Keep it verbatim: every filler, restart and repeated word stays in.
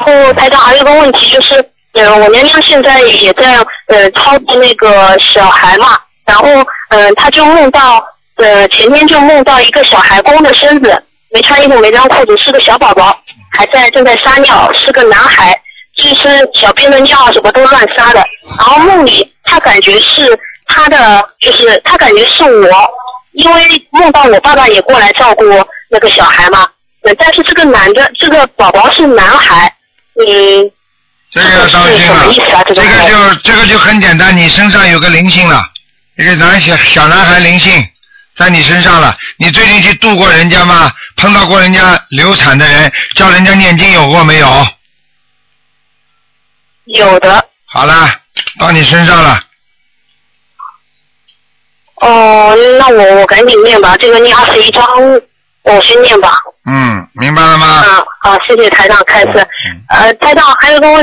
后台长还有一个问题就是，呃，我娘娘现在也在呃操作那个小孩嘛，然后嗯、呃，她就梦到呃前天就梦到一个小孩光着身子，没穿衣服没穿裤子，是个小宝宝，还在正在撒尿，是个男孩，就是小便的尿什么都乱撒的，然后梦里他感觉是他的，就是他感觉是我，因为梦到我爸爸也过来照顾那个小孩嘛，呃，但是这个男的这个宝宝是男孩。嗯， 这个要当心了， 啊、这个就这个就很简单，你身上有个灵性了，一个男小小男孩灵性在你身上了。你最近去度过人家吗？碰到过人家流产的人，叫人家念经有过没有？ 有的。 好了，到你身上了。 哦，那我我赶紧念吧，这个念二十一章，我先念吧。 嗯，明白了吗？ 啊，好，谢谢台长开始。呃，台长还有个问题。